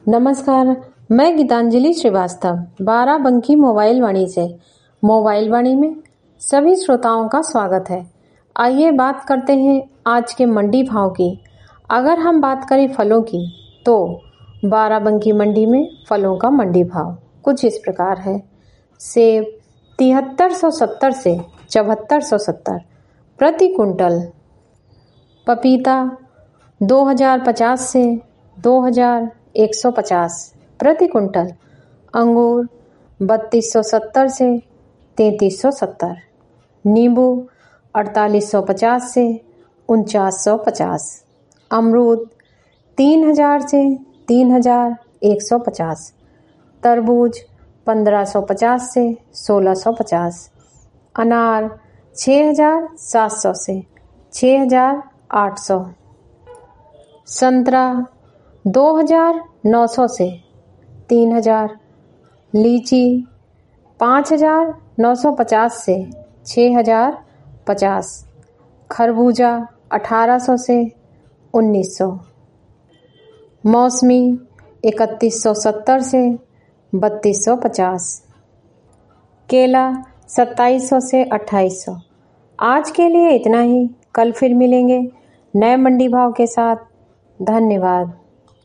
नमस्कार, मैं गीतांजलि श्रीवास्तव बाराबंकी मोबाइल वाणी से मोबाइल वाणी में सभी श्रोताओं का स्वागत है। आइए बात करते हैं आज के मंडी भाव की। अगर हम बात करें फलों की तो बाराबंकी मंडी में फलों का मंडी भाव कुछ इस प्रकार है। सेब 7370 से 7470 प्रति कुंटल, पपीता 2050 से 2150 प्रति कुंटल, अंगूर 3270 से 3370, नींबू 4850 से 4950, अमरूद 3000 से 3150, तरबूज 1550 से 1650, अनार 6700 से 6800, संतरा 2900 से 3000, लीची 5950 से 6050, खरबूजा 1800 से 1900, मौसमी 3170 से 3250, केला 2700 से 2800। आज के लिए इतना ही। कल फिर मिलेंगे नए मंडी भाव के साथ। धन्यवाद।